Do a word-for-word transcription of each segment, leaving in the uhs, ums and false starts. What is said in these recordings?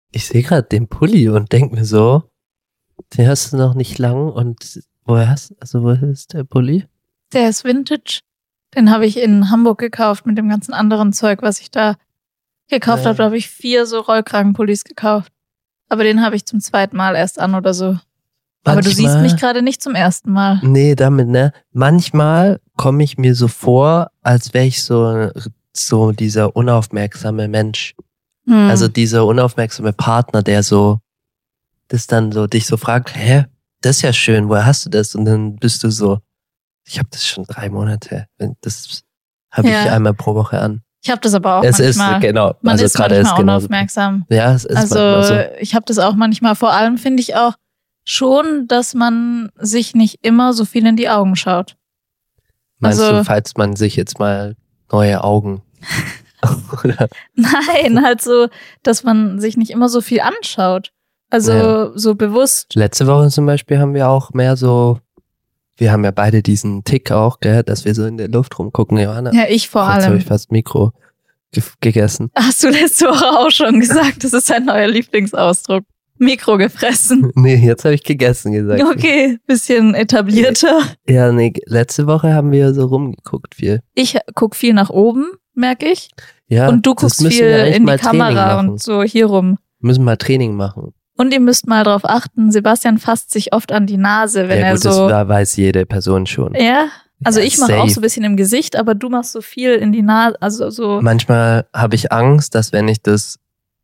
Ich sehe gerade den Pulli und denke mir so, den hast du noch nicht lang und woher hast also woher ist der Pulli? Der ist Vintage. Den habe ich in Hamburg gekauft mit dem ganzen anderen Zeug, was ich da gekauft Ja. habe. Da habe ich vier so Rollkragenpullis gekauft. Aber den habe ich zum zweiten Mal erst an oder so. Aber du siehst Manchmal- mich gerade nicht zum ersten Mal. Nee, damit, ne? Manchmal komme ich mir so vor, als wäre ich so, so dieser unaufmerksame Mensch. Hm. Also dieser unaufmerksame Partner, der so, das dann so, dich so fragt, hä, das ist ja schön, woher hast du das? Und dann bist du so, ich habe das schon drei Monate. Das habe Ja. ich einmal pro Woche an. Ich habe das aber auch Es manchmal. ist, genau. Man also ist gerade manchmal ist genau. unaufmerksam. Ja, es ist Also manchmal so. ich habe das auch manchmal. Vor allem finde ich auch schon, dass man sich nicht immer so viel in die Augen schaut. Meinst also- du, falls man sich jetzt mal neue Augen oder Nein, halt so, dass man sich nicht immer so viel anschaut. Also Ja. so bewusst. letzte Woche zum Beispiel haben wir auch mehr so, wir haben ja beide diesen Tick auch, gell, dass wir so in der Luft rumgucken. Johanna, Ja, ich vor jetzt habe allem. ich fast Mikro ge gegessen. Hast du letzte Woche auch schon gesagt, das ist dein neuer Lieblingsausdruck. Mikro gefressen. Nee, jetzt habe ich gegessen gesagt. Okay, bisschen etablierter. Ja, nee, letzte Woche haben wir so rumgeguckt viel. Ich guck viel nach oben, merke ich. Ja, Und du das guckst müssen viel wir eigentlich in die mal Training Kamera machen. und so hier rum. Müssen mal Training machen. Und ihr müsst mal drauf achten, Sebastian fasst sich oft an die Nase, wenn ja er gut, so... das weiß jede Person schon. Ja, also Ja, ich mache auch safe. so ein bisschen im Gesicht, aber du machst so viel in die Nase, also so... Manchmal habe ich Angst, dass wenn ich das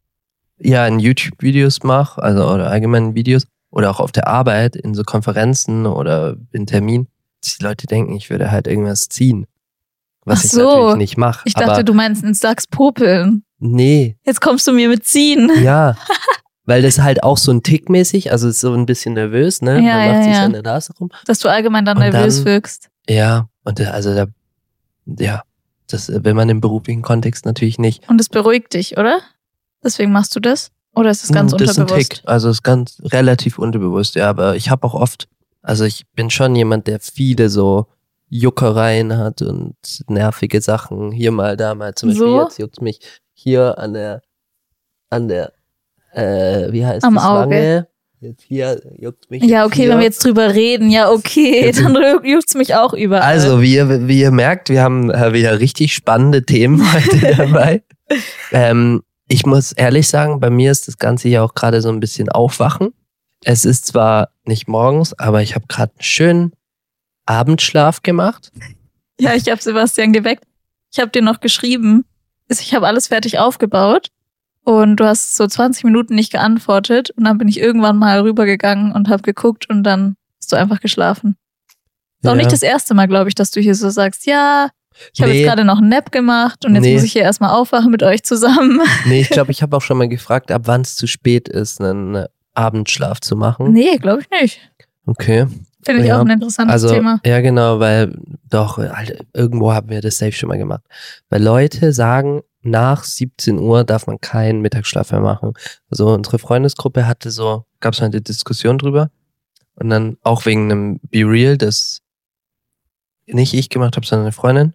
ja in YouTube-Videos mache, also oder allgemein Videos oder auch auf der Arbeit, in so Konferenzen oder in Terminen, dass die Leute denken, ich würde halt irgendwas ziehen. Was Ach ich so. natürlich nicht mache. Ich dachte, aber du meinst ins Sachs popeln. nee, Jetzt kommst du mir mit ziehen. ja. Weil das halt auch so ein Tick mäßig, also ist so ein bisschen nervös, ne? Ja, Man macht ja, sich ja. so in der Nase rum. Dass du allgemein dann Und nervös dann- wirkst. Ja, und da- also da, ja, das will man im beruflichen Kontext natürlich nicht. Und es beruhigt dich, oder? Deswegen machst du das? Oder ist es ganz Hm, das ist ein unterbewusst? Tick, also ist ganz relativ unterbewusst, ja, aber ich habe auch oft, also ich bin schon jemand, der viele so Juckereien hat und nervige Sachen, hier mal, da mal, zum Beispiel So? jetzt juckt mich hier an der, an der, äh, wie heißt Am das, Auge. Wange, jetzt hier juckt mich Ja, jetzt okay, hier. wenn wir jetzt drüber reden, ja, okay, Jetzt- dann juckt's mich auch überall. Also, wie ihr, wie ihr merkt, wir haben äh, wieder richtig spannende Themen heute dabei. Ähm, ich muss ehrlich sagen, bei mir ist das Ganze ja auch gerade so ein bisschen Aufwachen. Es ist zwar nicht morgens, aber ich habe gerade einen schönen Abendschlaf gemacht. Ja, ich habe Sebastian geweckt. Ich habe dir noch geschrieben. Ich habe alles fertig aufgebaut und du hast so zwanzig Minuten nicht geantwortet und dann bin ich irgendwann mal rübergegangen und habe geguckt und dann hast du einfach geschlafen. Ist auch Ja. nicht das erste Mal, glaube ich, dass du hier so sagst, ja, ich habe Nee. jetzt gerade noch einen Nap gemacht und jetzt Nee. muss ich hier erstmal aufwachen mit euch zusammen. Nee, ich glaube, ich habe auch schon mal gefragt, ab wann es zu spät ist, einen Abendschlaf zu machen. Nee, glaube ich nicht. Okay. Finde ich Ja, auch ein interessantes Also, Thema. ja, genau, weil doch, halt, irgendwo haben wir das safe schon mal gemacht. Weil Leute sagen, nach siebzehn Uhr darf man keinen Mittagsschlaf mehr machen. Also unsere Freundesgruppe hatte so, gab es eine Diskussion drüber. Und dann auch wegen einem Be Real, das nicht ich gemacht habe, sondern eine Freundin.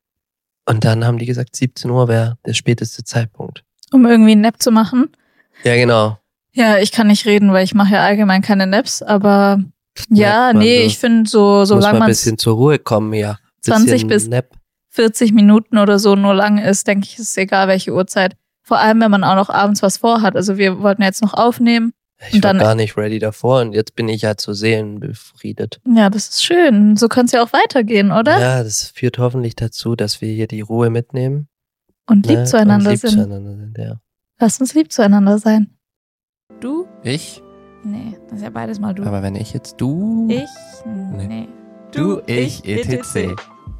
Und dann haben die gesagt, siebzehn Uhr wäre der späteste Zeitpunkt. Um irgendwie einen Nap zu machen. Ja, genau. Ja, ich kann nicht reden, weil ich mache ja allgemein keine Naps, aber ja, Merkt man, nee, du ich finde so, Muss solange mal ein man bisschen zur Ruhe kommen, ja. Bisschen zwanzig bis Nap. vierzig Minuten oder so nur lang ist, denke ich, ist egal welche Uhrzeit. Vor allem, wenn man auch noch abends was vorhat. Also wir wollten jetzt noch aufnehmen. Ich Und war dann- gar nicht ready davor und jetzt bin ich halt so seelenbefriedet. Ja, das ist schön. So kann es ja auch weitergehen, oder? Ja, das führt hoffentlich dazu, dass wir hier die Ruhe mitnehmen. Und lieb ne? zueinander und lieb sind. zueinander sind. Ja. Lass uns lieb zueinander sein. Du? Ich? Nee, das ist ja beides mal du. Aber wenn ich jetzt du... ich? Nee. Nee. Du, ich, et cetera.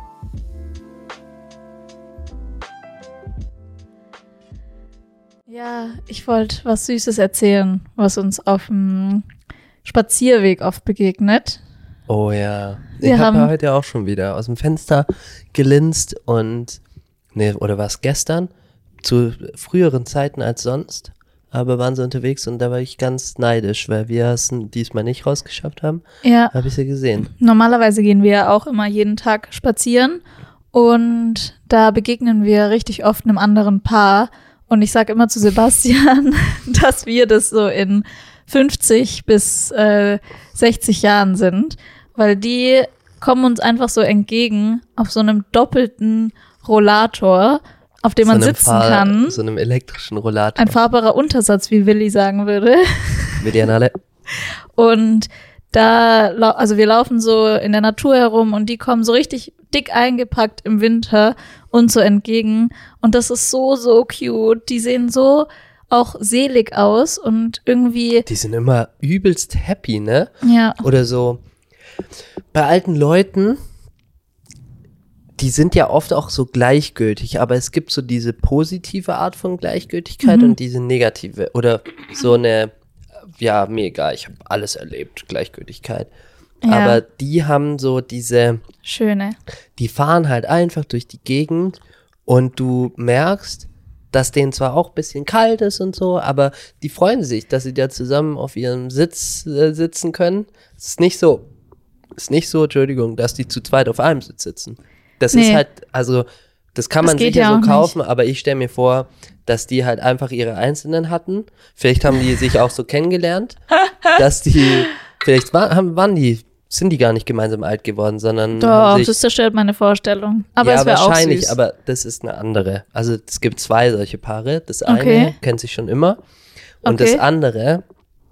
Ja, ich wollte was Süßes erzählen, was uns auf dem Spazierweg oft begegnet. Oh ja. Wir ich habe haben- ja heute auch schon wieder aus dem Fenster gelinst und... Nee, oder war es gestern? Zu früheren Zeiten als sonst. Aber waren sie unterwegs und da war ich ganz neidisch, weil wir es diesmal nicht rausgeschafft haben. Ja, Habe ich sie gesehen. normalerweise gehen wir ja auch immer jeden Tag spazieren und da begegnen wir richtig oft einem anderen Paar Und ich sage immer zu Sebastian, dass wir das so in fünfzig bis äh, sechzig Jahren sind, weil die kommen uns einfach so entgegen auf so einem doppelten Rollator, auf dem so man sitzen Fahr- kann. So einem elektrischen Rollator. Ein fahrbarer Untersatz, wie Willi sagen würde. Wir die alle. Und da, lau- also wir laufen so in der Natur herum und die kommen so richtig dick eingepackt im Winter uns so entgegen. Und das ist so, so cute. Die sehen so auch selig aus und irgendwie, Die sind immer übelst happy, ne? ja, Oder so. Bei alten Leuten, die sind ja oft auch so gleichgültig, aber es gibt so diese positive Art von Gleichgültigkeit Mhm. und diese negative. Oder so eine, ja, mir egal, ich habe alles erlebt, Gleichgültigkeit. Ja. Aber die haben so diese, schöne. die fahren halt einfach durch die Gegend und du merkst, dass denen zwar auch ein bisschen kalt ist und so, aber die freuen sich, dass sie da zusammen auf ihrem Sitz äh, sitzen können. Es ist nicht so, es ist nicht so, Entschuldigung, dass die zu zweit auf einem Sitz sitzen. Das Nee. ist halt, also, das kann Das man geht sicher ja so auch kaufen, aber ich stelle mir vor, dass die halt einfach ihre Einzelnen hatten. Vielleicht haben die sich auch so kennengelernt, dass die, vielleicht war, haben, waren die, sind die gar nicht gemeinsam alt geworden, sondern Doch, haben sich, das zerstört meine Vorstellung. Aber ja, es wäre auch wahrscheinlich, süß. aber das ist eine andere. Also es gibt zwei solche Paare. Das eine Okay. kennt sich schon immer und Okay. das andere,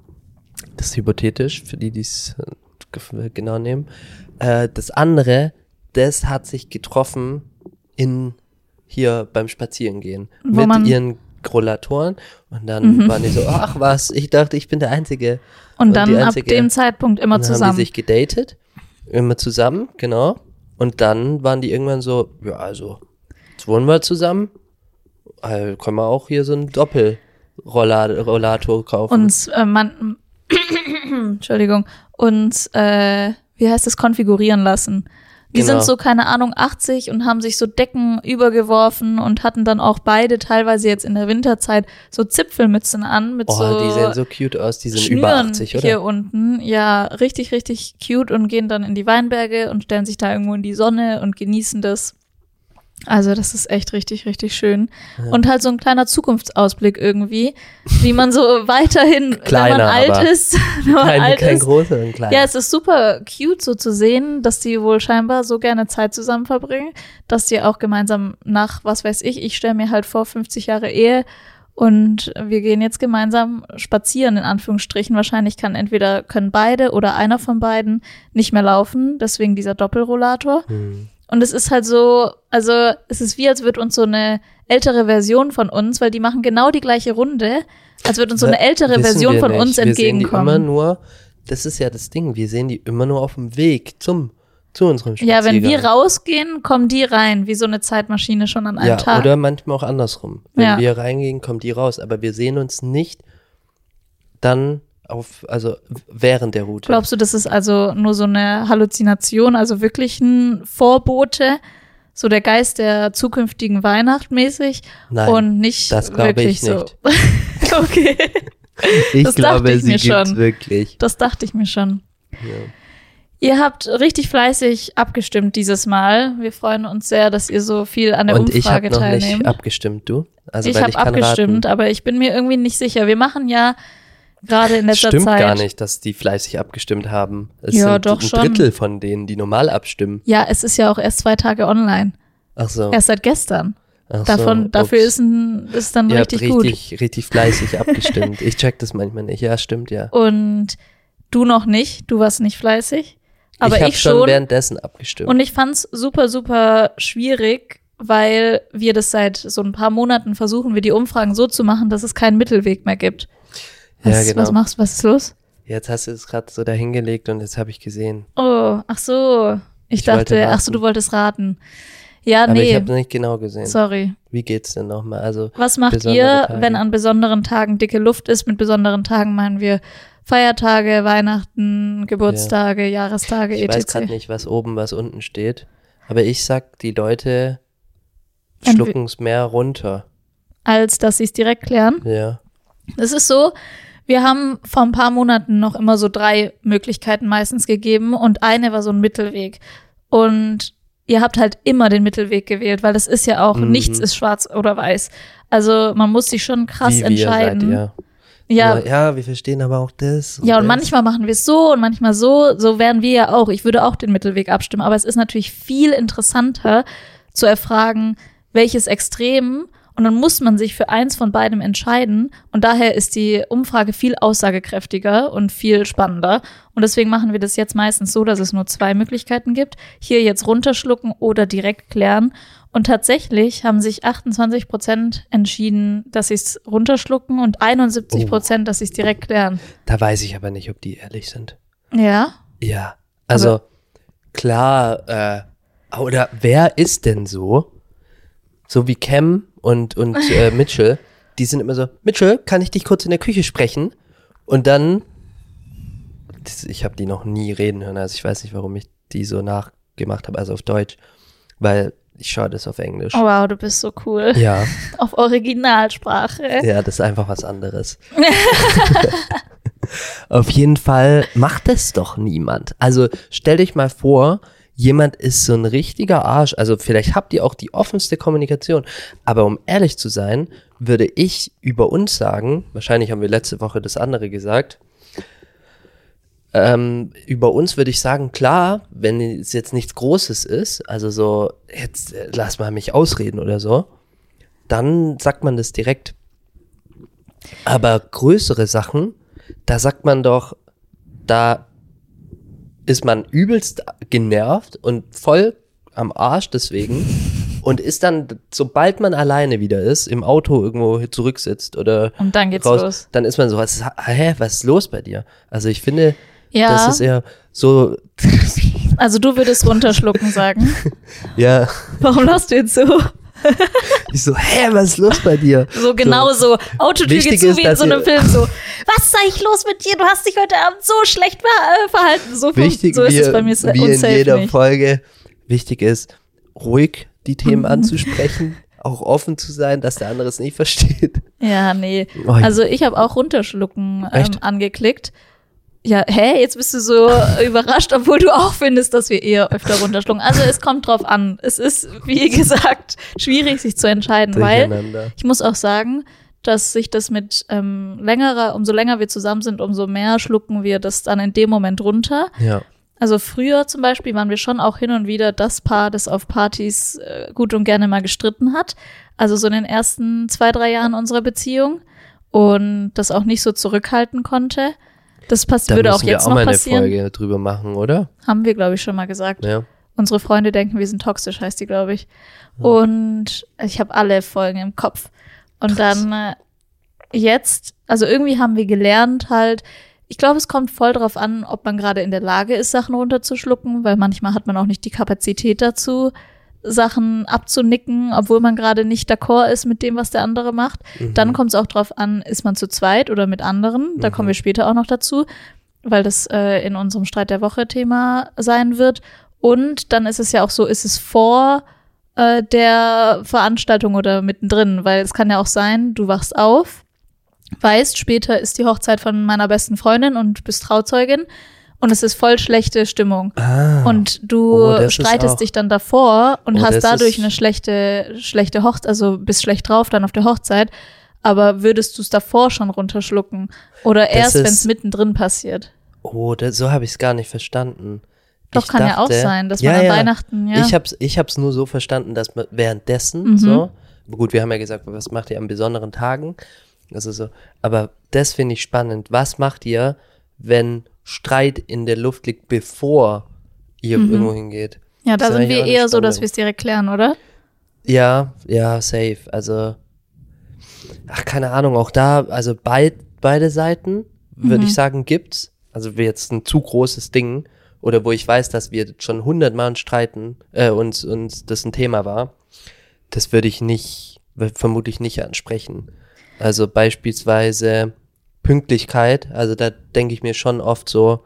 das ist hypothetisch, für die, die es äh, ge- genau nehmen, äh, das andere, das hat sich getroffen in hier beim Spazierengehen Wo mit man- ihren Rollatoren und dann Mhm. waren die so, ach was, ich dachte, ich bin der Einzige. Und und dann die ab einzige- dem Zeitpunkt immer Und dann haben zusammen. die sich gedatet, immer zusammen, genau. Und dann waren die irgendwann so, ja, also, jetzt wohnen wir zusammen, also können wir auch hier so einen Doppelrollator kaufen. uns äh, man Entschuldigung, uns äh, wie heißt das, konfigurieren lassen. Die Genau. sind so, keine Ahnung, achtzig und haben sich so Decken übergeworfen und hatten dann auch beide teilweise jetzt in der Winterzeit so Zipfelmützen an mit oh, so die sehen so cute aus, die sind Schnüren über achtzig, oder? hier unten. Ja, richtig, richtig cute und gehen dann in die Weinberge und stellen sich da irgendwo in die Sonne und genießen das. Also das ist echt richtig, richtig schön. Ja. Und halt so ein kleiner Zukunftsausblick irgendwie, wie man so weiterhin, Kleiner, wenn man alt aber ist, wenn man Kein, alt kein ist. großer, ein kleiner. Ja, es ist super cute so zu sehen, dass die wohl scheinbar so gerne Zeit zusammen verbringen, dass die auch gemeinsam nach, was weiß ich, ich stelle mir halt vor, fünfzig Jahre Ehe und wir gehen jetzt gemeinsam spazieren, in Anführungsstrichen. Wahrscheinlich kann entweder, können beide oder einer von beiden nicht mehr laufen, deswegen dieser Doppelrollator. Hm. Und es ist halt so, also es ist wie, als würde uns so eine ältere Version von uns, weil die machen genau die gleiche Runde, als würde uns so eine ältere Wissen Version wir von nicht. uns Wir sehen die immer entgegenkommen. nur, das ist ja das Ding, wir sehen die immer nur auf dem Weg zum, zu unserem Ja, Spaziergang. wenn wir rausgehen, kommen die rein, wie so eine Zeitmaschine schon an einem Ja, Tag. oder manchmal auch andersrum. Wenn Ja. wir reingehen, kommen die raus. Aber wir sehen uns nicht dann auf, also während der Route. Glaubst du, das ist also nur so eine Halluzination, also wirklich ein Vorbote, so der Geist der zukünftigen Weihnacht mäßig Nein, und nicht das glaube wirklich ich nicht. so. Okay, ich das glaube, dachte ich sie mir gibt's schon. wirklich. das dachte ich mir schon. Ja. Ihr habt richtig fleißig abgestimmt dieses Mal. Wir freuen uns sehr, dass ihr so viel an der Und ich Umfrage habe noch teilnehmt. nicht abgestimmt, du? Also, ich weil habe ich kann abgestimmt, raten. aber ich bin mir irgendwie nicht sicher. Wir machen ja gerade in letzter Stimmt Zeit. gar nicht, dass die fleißig abgestimmt haben. Es Ja, sind doch ein schon. Drittel von denen, die normal abstimmen. Ja, es ist ja auch erst zwei Tage online. Ach so. Erst seit gestern. Ach Davon, so. dafür Ups. ist, ein, ist dann Ihr habt richtig gut. richtig, richtig fleißig abgestimmt. Ich check das manchmal nicht. Ja, stimmt, ja. Und du noch nicht. Du warst nicht fleißig. Aber ich ich, habe schon schon. währenddessen abgestimmt. Und ich fand's super, super schwierig, weil wir das seit so ein paar Monaten versuchen, wir die Umfragen so zu machen, dass es keinen Mittelweg mehr gibt. Was, Ja, genau. was machst du? Was ist los? Jetzt hast du es gerade so dahingelegt und jetzt habe ich gesehen. Oh, ach so. Ich, Ich wollte dachte, ach so, raten. du wolltest raten. Ja, Aber ich nee. habe nicht genau gesehen. Sorry. Wie geht's denn nochmal? Also, Was macht besondere ihr, Tage. wenn an besonderen Tagen dicke Luft ist? Mit besonderen Tagen meinen wir Feiertage, Weihnachten, Geburtstage, Jahrestage, ich weiß et gerade cetera. nicht, was oben, was unten steht. Aber ich sag, die Leute Entwe- schlucken es mehr runter. Als dass sie es direkt klären. Ja. Es ist so, wir haben vor ein paar Monaten noch immer so drei Möglichkeiten meistens gegeben und eine war so ein Mittelweg. Und ihr habt halt immer den Mittelweg gewählt, weil das ist ja auch, Mhm. nichts ist schwarz oder weiß. Also man muss sich schon krass Wie wir entscheiden. seid ihr. Ja, Aber, ja, wir verstehen aber auch das. ja, und das. manchmal machen wir es so und manchmal so. So wären wir ja auch. Ich würde auch den Mittelweg abstimmen. Aber es ist natürlich viel interessanter zu erfragen, welches Extrem. Und dann muss man sich für eins von beidem entscheiden. Und daher ist die Umfrage viel aussagekräftiger und viel spannender. Und deswegen machen wir das jetzt meistens so, dass es nur zwei Möglichkeiten gibt. Hier jetzt runterschlucken oder direkt klären. Und tatsächlich haben sich achtundzwanzig Prozent entschieden, dass sie es runterschlucken und einundsiebzig Prozent, dass sie es direkt klären. Da weiß ich aber nicht, ob die ehrlich sind. Ja. Ja, also Aber- klar, äh, oder wer ist denn so? So wie Cam und, und äh, Mitchell, die sind immer so, Mitchell, kann ich dich kurz in der Küche sprechen? Und dann, das, ich habe die noch nie reden hören, also ich weiß nicht, warum ich die so nachgemacht habe, also auf Deutsch, weil ich schaue das auf Englisch. Oh wow, du bist so cool. Ja, Auf Originalsprache. ja, das ist einfach was anderes. Auf jeden Fall macht das doch niemand. Also stell dich mal vor, jemand ist so ein richtiger Arsch. Also vielleicht habt ihr auch die offenste Kommunikation. Aber um ehrlich zu sein, würde ich über uns sagen, wahrscheinlich haben wir letzte Woche das andere gesagt, ähm, über uns würde ich sagen, klar, wenn es jetzt nichts Großes ist, also so, jetzt äh, lass mal mich ausreden oder so, dann sagt man das direkt. Aber größere Sachen, da sagt man doch, da ist man übelst genervt und voll am Arsch deswegen und ist dann, sobald man alleine wieder ist, im Auto irgendwo zurücksitzt oder Und dann geht's raus, los. dann ist man so, was, hä, was ist los bei dir? Also ich finde, Ja, das ist eher so, also du würdest runterschlucken sagen. ja, Warum lachst du jetzt so? ich so, hä, was ist los bei dir? So genau so. Autotür Wichtig geht zu ist, wie in dass so einem ihr- Film. So, was ist eigentlich los mit dir? Du hast dich heute Abend so schlecht ver äh, verhalten. So, Wichtig, so ist wie, es bei mir sa- wie und in safe jeder nicht. Folge, wichtig ist, ruhig die Themen Mhm. anzusprechen, auch offen zu sein, dass der andere es nicht versteht. Ja, nee. Oh, Also ich habe auch runterschlucken ähm, Echt? angeklickt. Ja, hä, jetzt bist du so überrascht, obwohl du auch findest, dass wir eher öfter runterschlucken. Also es kommt drauf an. Es ist, wie gesagt, schwierig, sich zu entscheiden, weil Durcheinander. ich muss auch sagen, dass sich das mit ähm, längerer, umso länger wir zusammen sind, umso mehr schlucken wir das dann in dem Moment runter. Ja. Also früher zum Beispiel waren wir schon auch hin und wieder das Paar, das auf Partys äh, gut und gerne mal gestritten hat. Also so in den ersten zwei, drei Jahren unserer Beziehung und das auch nicht so zurückhalten konnte. Das pass- Da würde auch müssen wir jetzt auch noch mal eine passieren. Folge drüber machen, oder? Haben wir, glaube ich, schon mal gesagt. Ja. Unsere Freunde denken, wir sind toxisch, heißt die, glaube ich. Und ich habe alle Folgen im Kopf. Und Krass. dann äh, jetzt, also irgendwie haben wir gelernt halt, ich glaube, es kommt voll drauf an, ob man gerade in der Lage ist, Sachen runterzuschlucken, weil manchmal hat man auch nicht die Kapazität dazu, Sachen abzunicken, obwohl man gerade nicht d'accord ist mit dem, was der andere macht. Mhm. Dann kommt es auch drauf an, ist man zu zweit oder mit anderen. Da Mhm. kommen wir später auch noch dazu, weil das äh, in unserem Streit der Woche Thema sein wird. Und dann ist es ja auch so, ist es vor äh, der Veranstaltung oder mittendrin, weil es kann ja auch sein, du wachst auf, weißt, später ist die Hochzeit von meiner besten Freundin und bist Trauzeugin und es ist voll schlechte Stimmung. Ah. Und du Oh, das ist streitest auch- dich dann davor und Oh, hast das dadurch ist- eine schlechte, schlechte Hochzeit, also bist schlecht drauf dann auf der Hochzeit. Aber würdest du es davor schon runterschlucken? Oder erst, ist- wenn es mittendrin passiert? Oh, das, so habe ich es gar nicht verstanden. Doch, Ich kann ja auch dachte- sein, dass ja, man an ja. Weihnachten, ja. Ich hab's, ich hab's nur so verstanden, dass man währenddessen Mhm. so, gut, wir haben ja gesagt, was macht ihr an besonderen Tagen? Also so, aber das finde ich spannend. Was macht ihr, wenn Streit in der Luft liegt, bevor ihr Mhm. irgendwo hingeht? ja, da das ist sind eigentlich wir auch eine eher so, dass spannende- wir es direkt klären, oder? Ja, ja, safe. Also, ach, keine Ahnung, auch da, also beid, beide Seiten, würde Mhm. ich sagen, gibt's. Also, wir jetzt ein zu großes Ding, oder wo ich weiß, dass wir schon hundertmal streiten, äh, uns, uns das ein Thema war, das würde ich nicht, vermutlich nicht ansprechen. Also, beispielsweise Pünktlichkeit, also da denke ich mir schon oft so,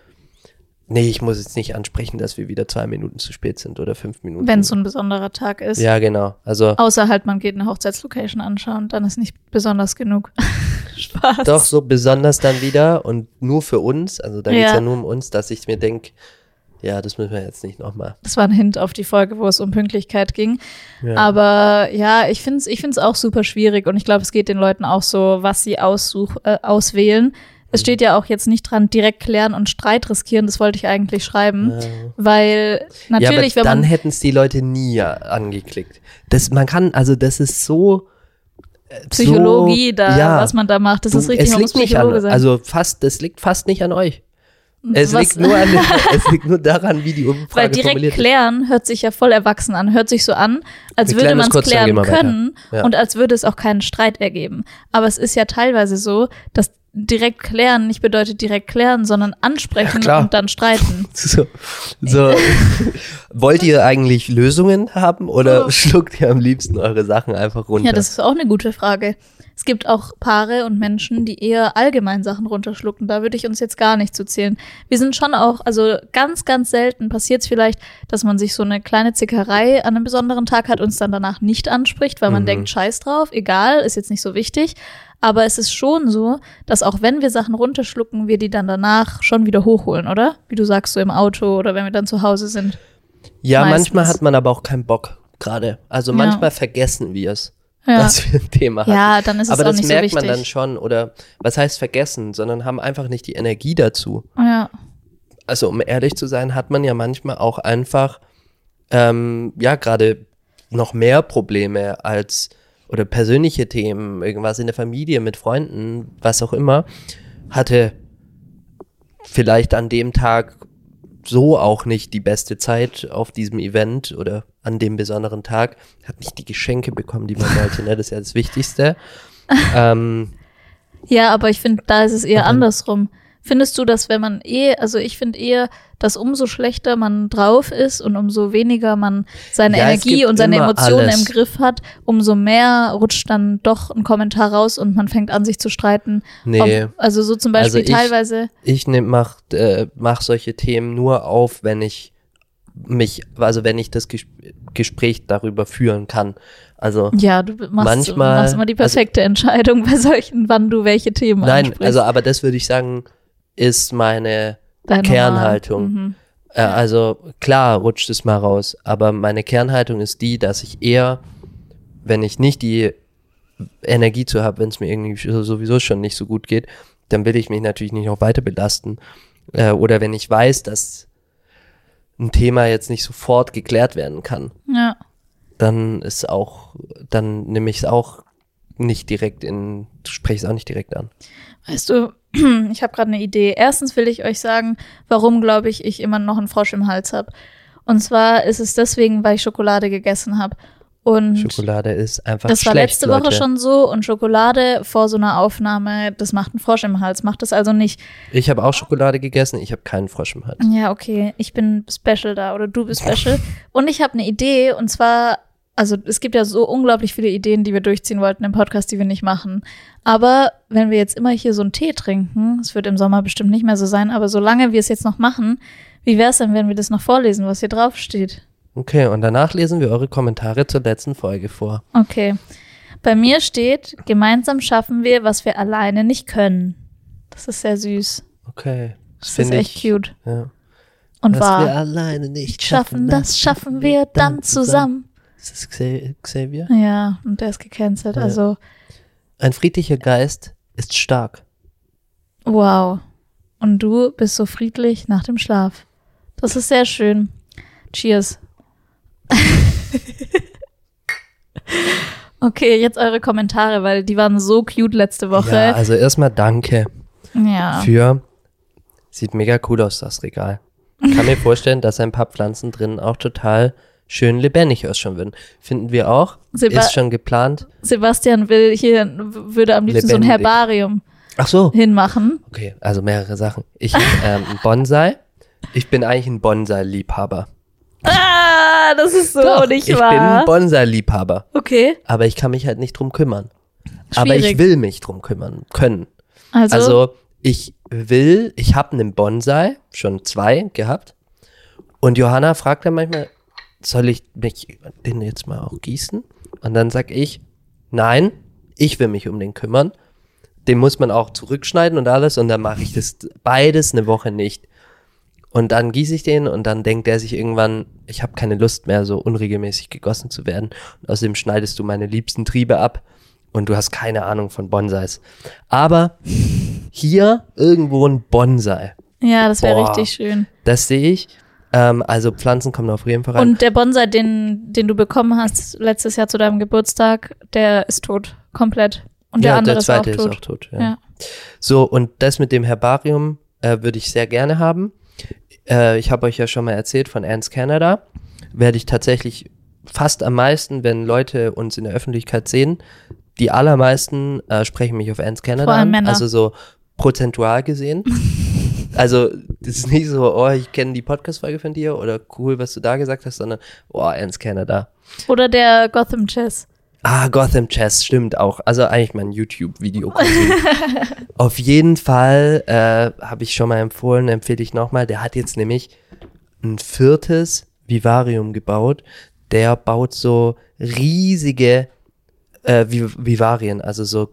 nee, ich muss jetzt nicht ansprechen, dass wir wieder zwei Minuten zu spät sind oder fünf Minuten. Wenn es so ein besonderer Tag ist. Ja, genau. Also, Außer halt, man geht eine Hochzeitslocation anschauen, dann ist nicht besonders genug. Spaß. doch so besonders dann wieder und nur für uns, also da geht's Ja. ja nur um uns, dass ich mir denke, Ja, das müssen wir jetzt nicht nochmal. Das war ein Hint auf die Folge, wo es um Pünktlichkeit ging. Ja. Aber ja, ich finde es ich find's auch super schwierig und ich glaube, es geht den Leuten auch so, was sie aussuch, äh, auswählen. Es steht ja auch jetzt nicht dran, direkt klären und Streit riskieren, das wollte ich eigentlich schreiben, ja. weil natürlich, ja, aber wenn man... dann hätten es die Leute nie angeklickt. Das, man kann, also das ist so... Psychologie so, da, ja, was man da macht, das du, ist richtig, es man liegt muss nicht an, Psychologe sein. also fast, das liegt fast nicht an euch. Es was, liegt, nur an, es liegt nur daran, wie die Umfrage weil direkt formuliert klären hört sich ja voll erwachsen an, hört sich so an, als Wir würde man es kurz, klären können ja. und als würde es auch keinen Streit ergeben. Aber es ist ja teilweise so, dass direkt klären nicht bedeutet direkt klären, sondern ansprechen ja, und dann streiten. So, so. Wollt ihr eigentlich Lösungen haben oder oh. schluckt ihr am liebsten eure Sachen einfach runter? Ja, das ist auch eine gute Frage. Es gibt auch Paare und Menschen, die eher allgemein Sachen runterschlucken. Da würde ich uns jetzt gar nicht zu zählen. Wir sind schon auch, also ganz, ganz selten passiert es vielleicht, dass man sich so eine kleine Zickerei an einem besonderen Tag hat und es dann danach nicht anspricht, weil man mhm. denkt, scheiß drauf, egal, ist jetzt nicht so wichtig. Aber es ist schon so, dass auch wenn wir Sachen runterschlucken, wir die dann danach schon wieder hochholen, oder? Wie du sagst, so im Auto oder wenn wir dann zu Hause sind. Ja, Meistens. Manchmal hat man aber auch keinen Bock gerade. Also ja. manchmal vergessen wir es. Ja. Dass wir ein Thema hatten. Ja, dann ist es aber auch nicht so wichtig. Aber das merkt man dann schon, oder was heißt vergessen, sondern haben einfach nicht die Energie dazu. Ja. Also um ehrlich zu sein, hat man ja manchmal auch einfach, ähm, ja, gerade noch mehr Probleme als, oder persönliche Themen, irgendwas in der Familie, mit Freunden, was auch immer, hatte vielleicht an dem Tag so auch nicht die beste Zeit auf diesem Event oder an dem besonderen Tag, hat nicht die Geschenke bekommen, die man wollte, ne? Das ist ja das Wichtigste. ähm, ja, aber ich finde, da ist es eher andersrum. Findest du, dass wenn man eh, also ich finde eher, dass umso schlechter man drauf ist und umso weniger man seine ja, Energie und seine Emotionen alles. im Griff hat, umso mehr rutscht dann doch ein Kommentar raus und man fängt an, sich zu streiten. Nee. Ob, also so zum Beispiel also ich, teilweise. Ich nehm, mach, äh, mach solche Themen nur auf, wenn ich mich, also wenn ich das Ges- Gespräch darüber führen kann. Also ja, du machst, manchmal, machst immer die perfekte also, Entscheidung bei solchen, wann du welche Themen nein, ansprichst. Nein, also aber das würde ich sagen, ist meine Dein Kernhaltung. Mhm. Äh, also klar rutscht es mal raus, aber meine Kernhaltung ist die, dass ich eher, wenn ich nicht die Energie zu habe, wenn es mir irgendwie sowieso schon nicht so gut geht, dann will ich mich natürlich nicht noch weiter belasten. Äh, oder wenn ich weiß, dass ein Thema jetzt nicht sofort geklärt werden kann, ja. dann ist auch, dann nehme ich es auch nicht direkt in, spreche es auch nicht direkt an. Weißt du, ich habe gerade eine Idee. Erstens will ich euch sagen, warum, glaube ich, ich immer noch einen Frosch im Hals habe. Und zwar ist es deswegen, weil ich Schokolade gegessen habe. Und Schokolade ist einfach das schlecht, war letzte Leute. Woche schon so und Schokolade vor so einer Aufnahme, das macht einen Frosch im Hals, macht das also nicht. Ich habe auch Schokolade gegessen, ich habe keinen Frosch im Hals. Ja, okay, ich bin special da oder du bist special. Und ich habe eine Idee und zwar, also es gibt ja so unglaublich viele Ideen, die wir durchziehen wollten im Podcast, die wir nicht machen. Aber wenn wir jetzt immer hier so einen Tee trinken, es wird im Sommer bestimmt nicht mehr so sein, aber solange wir es jetzt noch machen, wie wäre es denn, wenn wir das noch vorlesen, was hier drauf steht? Okay, und danach lesen wir eure Kommentare zur letzten Folge vor. Okay. Bei mir steht, gemeinsam schaffen wir, was wir alleine nicht können. Das ist sehr süß. Okay. Das, das ist echt ich, cute. Ja. Und was wahr. wir alleine nicht schaffen, schaffen, das schaffen wir dann zusammen. Ist das Xavier? Ja, und der ist gecancelt. Ja. Also. Ein friedlicher Geist ist stark. Wow. Und du bist so friedlich nach dem Schlaf. Das ist sehr schön. Cheers. Okay, jetzt eure Kommentare, weil die waren so cute letzte Woche. Ja, also erstmal danke ja. für, sieht mega cool aus, das Regal. Ich kann mir vorstellen, dass ein paar Pflanzen drin auch total schön lebendig ausschauen würden. Finden wir auch, Seba- ist schon geplant. Sebastian will hier, würde am liebsten lebendig. So ein Herbarium Ach so. hinmachen. Okay, also mehrere Sachen. Ich ähm, ein Bonsai. Ich bin eigentlich ein Bonsai-Liebhaber. Ah, das ist so Doch, nicht ich wahr. bin ein Bonsai-Liebhaber. Okay. Aber ich kann mich halt nicht drum kümmern. Schwierig. Aber ich will mich drum kümmern können. Also, also ich will, ich habe einen Bonsai, schon zwei gehabt. Und Johanna fragt dann manchmal, soll ich mich den jetzt mal auch gießen? Und dann sag ich, nein, ich will mich um den kümmern. Den muss man auch zurückschneiden und alles. Und dann mache ich das beides eine Woche nicht. Und dann gieße ich den und dann denkt der sich irgendwann, ich habe keine Lust mehr, so unregelmäßig gegossen zu werden. Und außerdem schneidest du meine liebsten Triebe ab und du hast keine Ahnung von Bonsais. Aber hier irgendwo ein Bonsai. Ja, das wäre Boah, richtig schön. Das sehe ich. Ähm, also Pflanzen kommen auf jeden Fall rein. Und der Bonsai, den, den du bekommen hast letztes Jahr zu deinem Geburtstag, der ist tot. Komplett. Und der ja, andere der zweite ist auch tot. Ist auch tot ja. Ja. So, und das mit dem Herbarium äh, würde ich sehr gerne haben. Äh, ich habe euch ja schon mal erzählt von Ants Canada. Werde ich tatsächlich fast am meisten, wenn Leute uns in der Öffentlichkeit sehen, die allermeisten äh, sprechen mich auf Ants Canada Vor allem an. Männer. Also so prozentual gesehen. Also das ist nicht so, oh, ich kenne die Podcast-Folge von dir oder cool, was du da gesagt hast, sondern, oh, Ants Canada. Oder der Gotham Chess. Ah, Gotham Chess, stimmt auch. Also eigentlich mein YouTube-Video. Auf jeden Fall äh, habe ich schon mal empfohlen, empfehle ich nochmal. Der hat jetzt nämlich ein viertes Vivarium gebaut. Der baut so riesige äh, Vi- Vivarien, also so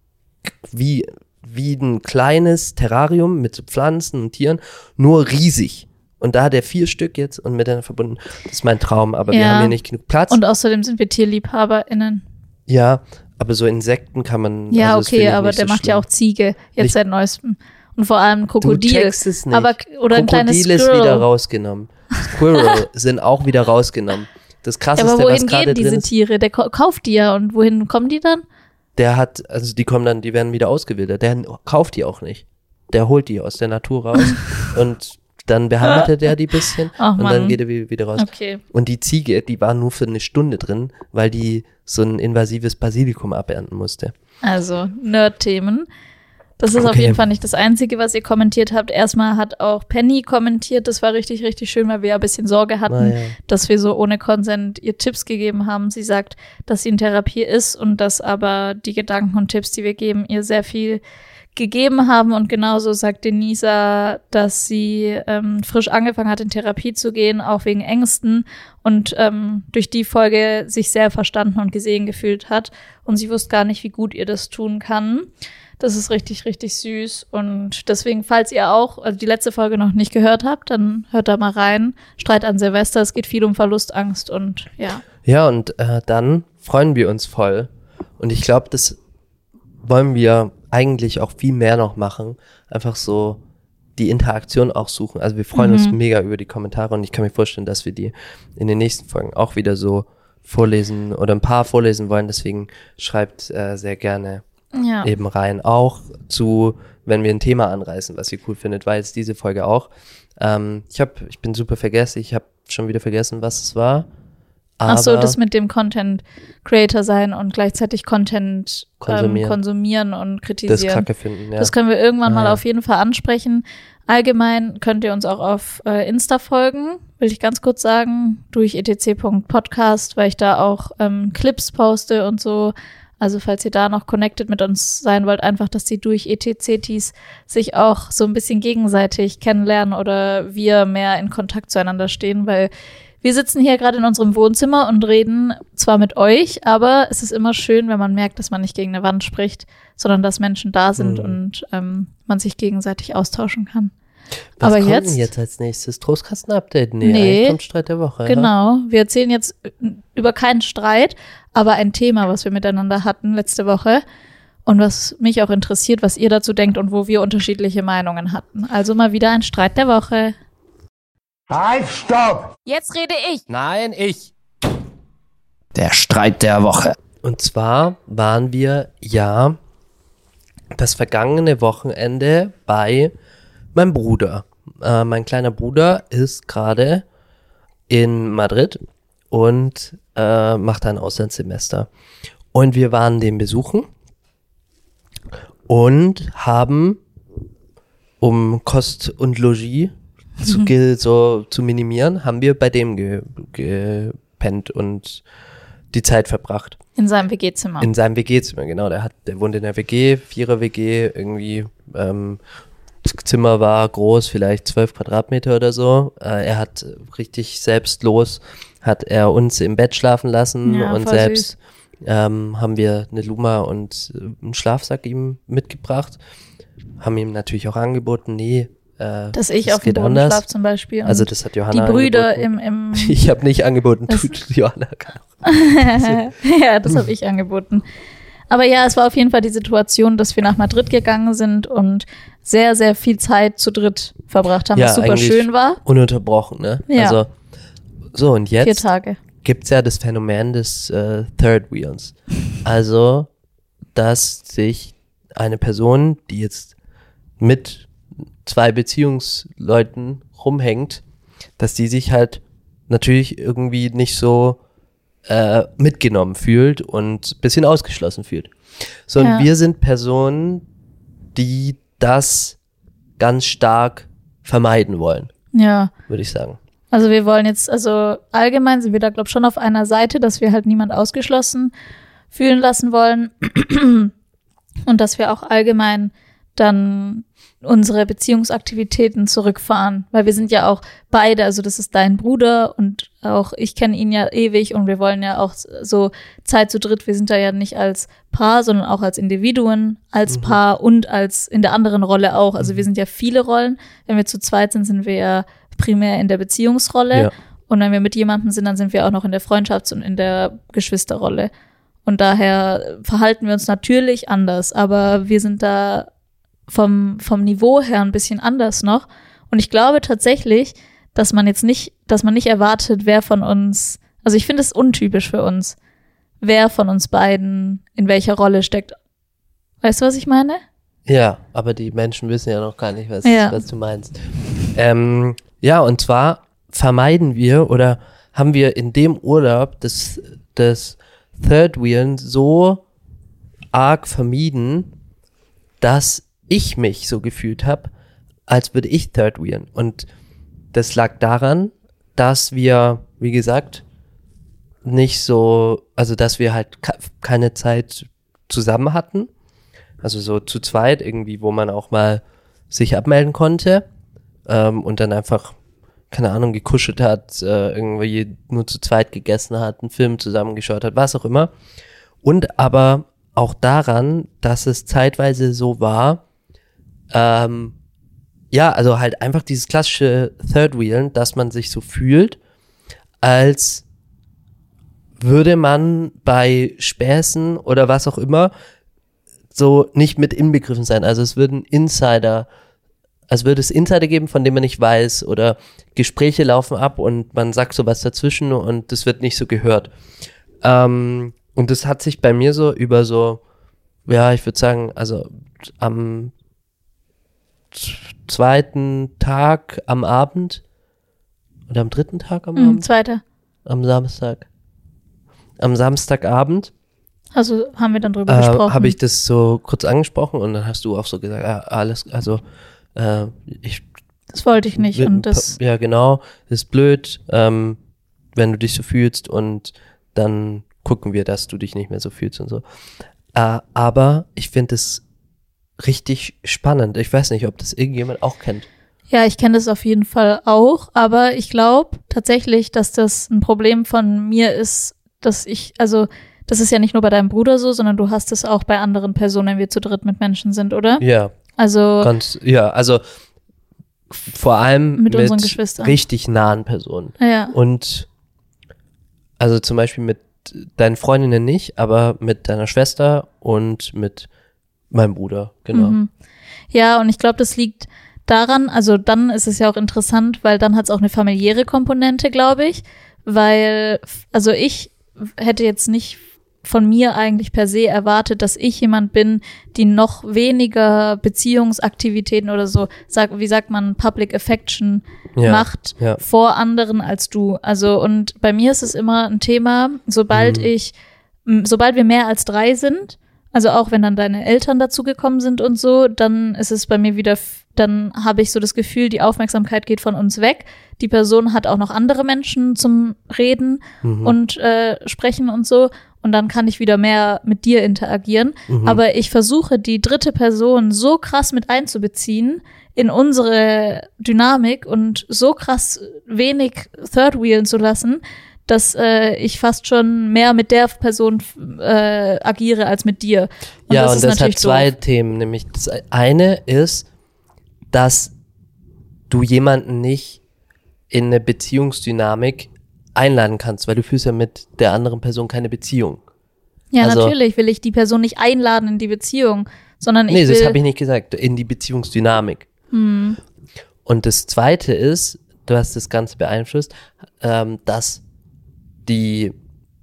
wie, wie ein kleines Terrarium mit Pflanzen und Tieren, nur riesig. Und da hat er vier Stück jetzt und miteinander verbunden. Das ist mein Traum, aber wir Ja. haben hier nicht genug Platz. Und außerdem sind wir TierliebhaberInnen. Ja, aber so Insekten kann man. Ja, also das okay, finde ich aber nicht der so macht ja schlimm. auch Ziege, jetzt Nicht- seit neuestem. Und vor allem Du Krokodil. checkst es nicht. Aber, oder ein kleines Krokodil ist Squirrel. wieder rausgenommen. Squirrel sind auch wieder rausgenommen. Das Ja, Krasseste, aber was wohin gerade gehen drin diese ist, Tiere? Der ko- kauft die ja und wohin kommen die dann? der hat, also die kommen dann, die werden wieder ausgewildert. Der kauft die auch nicht. Der holt die aus der Natur raus und dann beheimatet er die bisschen Ach, und Mann. dann geht er wieder, wieder raus. Okay. Und die Ziege, die war nur für eine Stunde drin, weil die so ein invasives Basilikum abernten musste. Also, Nerd-Themen. Das ist auf Okay. jeden Fall nicht das Einzige, was ihr kommentiert habt. Erstmal hat auch Penny kommentiert. Das war richtig, richtig schön, weil wir ja ein bisschen Sorge hatten, Naja. dass wir so ohne Consent ihr Tipps gegeben haben. Sie sagt, dass sie in Therapie ist und dass aber die Gedanken und Tipps, die wir geben, ihr sehr viel gegeben haben. Und genauso sagt Denisa, dass sie ähm, frisch angefangen hat, in Therapie zu gehen, auch wegen Ängsten und ähm, durch die Folge sich sehr verstanden und gesehen gefühlt hat. Und sie wusste gar nicht, wie gut ihr das tun kann. Das ist richtig, richtig süß. Und deswegen, falls ihr auch also die letzte Folge noch nicht gehört habt, dann hört da mal rein. Streit an Silvester, es geht viel um Verlustangst und ja. Ja, und äh, dann freuen wir uns voll. Und ich glaube, das wollen wir eigentlich auch viel mehr noch machen. Einfach so die Interaktion auch suchen. Also wir freuen Mhm. uns mega über die Kommentare und ich kann mir vorstellen, dass wir die in den nächsten Folgen auch wieder so vorlesen oder ein paar vorlesen wollen. Deswegen schreibt äh, sehr gerne Ja. eben rein. Auch zu, wenn wir ein Thema anreißen, was ihr cool findet, war jetzt diese Folge auch. Ähm, ich hab, ich bin super vergessen. Ich habe schon wieder vergessen, was es war. Ach so, Aber- das mit dem Content Creator sein und gleichzeitig Content Konsumieren. Ähm, konsumieren und das kritisieren. Kacke finden, ja. Das können wir irgendwann mal Ah. auf jeden Fall ansprechen. Allgemein könnt ihr uns auch auf äh, Insta folgen, will ich ganz kurz sagen, durch etc punkt podcast, weil ich da auch ähm, Clips poste und so. Also falls ihr da noch connected mit uns sein wollt, einfach, dass die durch E T C-Tis sich auch so ein bisschen gegenseitig kennenlernen oder wir mehr in Kontakt zueinander stehen, weil wir sitzen hier gerade in unserem Wohnzimmer und reden zwar mit euch, aber es ist immer schön, wenn man merkt, dass man nicht gegen eine Wand spricht, sondern dass Menschen da sind Mhm. und ähm, man sich gegenseitig austauschen kann. Was aber kommt jetzt- denn jetzt als nächstes? Trostkasten-Update? Nee, Nee. eigentlich kommt Streit der Woche. Ja? Genau, wir erzählen jetzt über keinen Streit, aber ein Thema, was wir miteinander hatten letzte Woche und was mich auch interessiert, was ihr dazu denkt und wo wir unterschiedliche Meinungen hatten. Also mal wieder ein Streit der Woche. Halt, stopp! Jetzt rede ich. Nein, ich. Der Streit der Woche. Und zwar waren wir ja das vergangene Wochenende bei meinem Bruder. Äh, mein kleiner Bruder ist gerade in Madrid und äh, macht ein Auslandssemester. Und wir waren den besuchen und haben, um Kost und Logis zu, ge- so, zu minimieren, haben wir bei dem ge- gepennt und die Zeit verbracht. In seinem W G-Zimmer. In seinem W G-Zimmer, genau. Der hat, der wohnt in der W G, Vierer-W G, irgendwie, ähm, das Zimmer war groß, vielleicht zwölf Quadratmeter oder so. Äh, er hat richtig selbstlos, hat er uns im Bett schlafen lassen Ja, und voll selbst ähm, haben wir eine Luma und äh, einen Schlafsack ihm mitgebracht. Haben ihm natürlich auch angeboten, nee, äh, Dass ich das auf dem geht Boden anders. schlafe zum Beispiel. Und Also das hat Johanna die Brüder angeboten. im, im Ich habe nicht angeboten, Das- tut Johanna kann auch. ja, das habe ich angeboten. Aber ja, es war auf jeden Fall die Situation, dass wir nach Madrid gegangen sind und sehr, sehr viel Zeit zu dritt verbracht haben, Ja, was super eigentlich schön war. Ununterbrochen, ne? Ja. Also, so und Vier jetzt Tage. gibt's ja das Phänomen des äh, Third Wheels. Also, dass sich eine Person, die jetzt mit zwei Beziehungsleuten rumhängt, dass die sich halt natürlich irgendwie nicht so äh, mitgenommen fühlt und ein bisschen ausgeschlossen fühlt. So, und Ja. wir sind Personen, die das ganz stark vermeiden wollen, Ja. würde ich sagen. Also wir wollen jetzt, also allgemein sind wir da, glaube ich, schon auf einer Seite, dass wir halt niemand ausgeschlossen fühlen lassen wollen und dass wir auch allgemein dann unsere Beziehungsaktivitäten zurückfahren, weil wir sind ja auch beide, also das ist dein Bruder und auch ich kenne ihn ja ewig und wir wollen ja auch so Zeit zu dritt, wir sind da ja nicht als Paar, sondern auch als Individuen, als Mhm. Paar und als in der anderen Rolle auch, also wir sind ja viele Rollen, wenn wir zu zweit sind, sind wir ja primär in der Beziehungsrolle Ja. und wenn wir mit jemandem sind, dann sind wir auch noch in der Freundschafts- und in der Geschwisterrolle und daher verhalten wir uns natürlich anders, aber wir sind da vom, vom Niveau her ein bisschen anders noch. Und ich glaube tatsächlich, dass man jetzt nicht, dass man nicht erwartet, wer von uns, also ich finde es untypisch für uns, wer von uns beiden in welcher Rolle steckt. Weißt du, was ich meine? Ja, aber die Menschen wissen ja noch gar nicht, was, Ja. was du meinst. Ähm, ja, und zwar vermeiden wir oder haben wir in dem Urlaub das, das Third Wheelen so arg vermieden, dass ich mich so gefühlt habe, als würde ich Third Wheelen. Und das lag daran, dass wir, wie gesagt, nicht so, also dass wir halt ke- keine Zeit zusammen hatten. Also so zu zweit irgendwie, wo man auch mal sich abmelden konnte ähm, und dann einfach, keine Ahnung, gekuschelt hat, äh, irgendwie nur zu zweit gegessen hat, einen Film zusammengeschaut hat, was auch immer. Und aber auch daran, dass es zeitweise so war, ähm, ja, also halt einfach dieses klassische Third Wheelen, dass man sich so fühlt, als würde man bei Späßen oder was auch immer so nicht mit inbegriffen sein. Also es würden Insider, als würde es Insider geben, von denen man nicht weiß oder Gespräche laufen ab und man sagt sowas dazwischen und das wird nicht so gehört. Ähm, und das hat sich bei mir so über so, ja, ich würde sagen, also am z- zweiten Tag am Abend oder am dritten Tag am Mhm, Abend? zweiter. Am Samstag. Am Samstagabend Also haben wir dann drüber äh, gesprochen. habe ich das so kurz angesprochen und dann hast du auch so gesagt, ah, alles, also äh, ich das wollte ich nicht wird- und das, ja genau, ist blöd, ähm, wenn du dich so fühlst und dann gucken wir, dass du dich nicht mehr so fühlst und so. Äh, aber ich finde es richtig spannend. Ich weiß nicht, ob das irgendjemand auch kennt. ja, ich kenne das auf jeden Fall auch, aber ich glaube tatsächlich, dass das ein Problem von mir ist, dass ich, also das ist ja nicht nur bei deinem Bruder so, sondern du hast es auch bei anderen Personen, wenn wir zu dritt mit Menschen sind, oder? Ja, Also ganz, ja, also vor allem Mit mit, unseren Geschwistern. richtig nahen Personen. ja, Und also zum Beispiel mit deinen Freundinnen nicht, aber mit deiner Schwester und mit meinem Bruder, genau. Mhm. Ja, und ich glaube, das liegt daran, also dann ist es ja auch interessant, weil dann hat es auch eine familiäre Komponente, glaube ich, weil, also ich hätte jetzt nicht von mir eigentlich per se erwartet, dass ich jemand bin, die noch weniger Beziehungsaktivitäten oder so, sag, wie sagt man, Public Affection Ja, macht ja. vor anderen als du. Also und bei mir ist es immer ein Thema, sobald Mhm. ich, m, sobald wir mehr als drei sind, also auch wenn dann deine Eltern dazugekommen sind und so, dann ist es bei mir wieder, f- dann habe ich so das Gefühl, die Aufmerksamkeit geht von uns weg. Die Person hat auch noch andere Menschen zum Reden Mhm. und äh, sprechen und so. Und dann kann ich wieder mehr mit dir interagieren. Mhm. Aber ich versuche, die dritte Person so krass mit einzubeziehen in unsere Dynamik und so krass wenig Third Wheelen zu lassen, dass äh, ich fast schon mehr mit der Person äh, agiere als mit dir. Und ja, das und ist das hat natürlich zwei doof. Themen, nämlich das eine ist, dass du jemanden nicht in eine Beziehungsdynamik einladen kannst, weil du führst ja mit der anderen Person keine Beziehung. Ja, also, natürlich will ich die Person nicht einladen in die Beziehung, sondern ich nee, will... das habe ich nicht gesagt, in die Beziehungsdynamik. Hm. Und das Zweite ist, du hast das Ganze beeinflusst, ähm, dass die,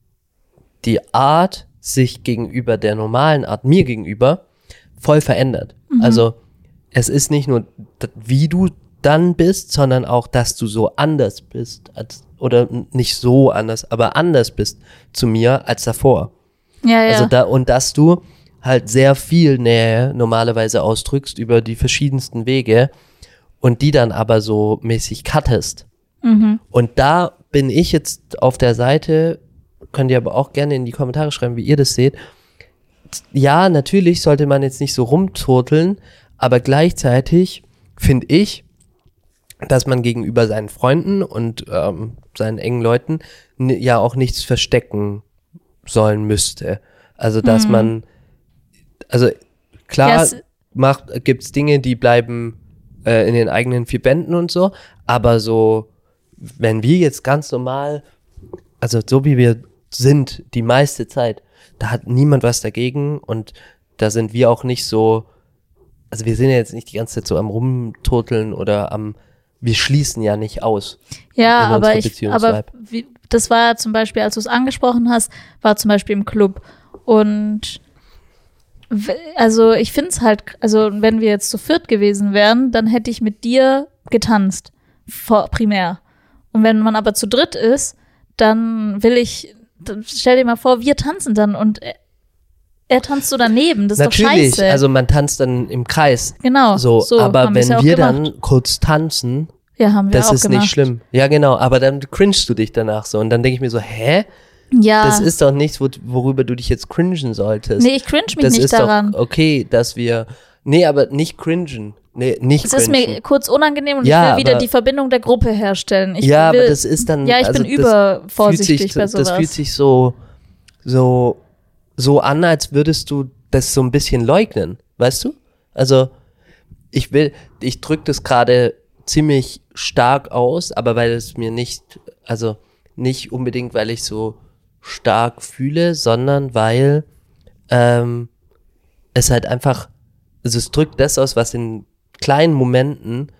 die Art sich gegenüber der normalen Art, mir gegenüber, voll verändert. Mhm. Also es ist nicht nur, wie du dann bist, sondern auch, dass du so anders bist, als, oder nicht so anders, aber anders bist zu mir als davor. Ja, ja. Also da, und dass du halt sehr viel Nähe normalerweise ausdrückst über die verschiedensten Wege und die dann aber so mäßig cuttest. Mhm. Und da bin ich jetzt auf der Seite, könnt ihr aber auch gerne in die Kommentare schreiben, wie ihr das seht. Ja, natürlich sollte man jetzt nicht so rumturteln, aber gleichzeitig finde ich, dass man gegenüber seinen Freunden und ähm, seinen engen Leuten n- ja auch nichts verstecken sollen müsste. Also, dass Mhm. man, also klar Ja, es- macht, gibt's Dinge, die bleiben äh, in den eigenen vier Wänden und so, aber so, wenn wir jetzt ganz normal, also so wie wir sind, die meiste Zeit, da hat niemand was dagegen und da sind wir auch nicht so, also wir sind ja jetzt nicht die ganze Zeit so am Rumturteln oder am, wir schließen ja nicht aus. Ja, in aber unserer ich, Beziehungsvibe. aber wie, das war zum Beispiel, als du es angesprochen hast, war zum Beispiel im Club. Und w- also ich finde es halt, also wenn wir jetzt zu viert gewesen wären, dann hätte ich mit dir getanzt, vor, primär. Und wenn man aber zu dritt ist, dann will ich, dann stell dir mal vor, wir tanzen dann und er, er tanzt so daneben, das ist doch Natürlich, scheiße. also man tanzt dann im Kreis. genau, So, aber haben wir's wenn ja auch wir gemacht. dann kurz tanzen, ja, haben wir das auch ist gemacht. nicht schlimm. Ja, genau, aber dann cringest du dich danach so und dann denke ich mir so, hä? Ja, Das ist doch nichts, wo, worüber du dich jetzt cringen solltest. nee, ich cringe mich das nicht ist daran. doch okay, dass wir, nee, aber nicht cringen. Nee, nicht Es ist cringen. mir kurz unangenehm und Ja, ich will wieder aber- die Verbindung der Gruppe herstellen. Ich ja, will, aber das ist dann, ja, ich also bin das übervorsichtig fühlt sich, bei sowas. Das fühlt sich so, so, so an, als würdest du das so ein bisschen leugnen, weißt du? Also, ich will, ich drücke das gerade ziemlich stark aus, aber weil es mir nicht, also nicht unbedingt, weil ich so stark fühle, sondern weil ähm, es halt einfach, also es drückt das aus, was in kleinen Momenten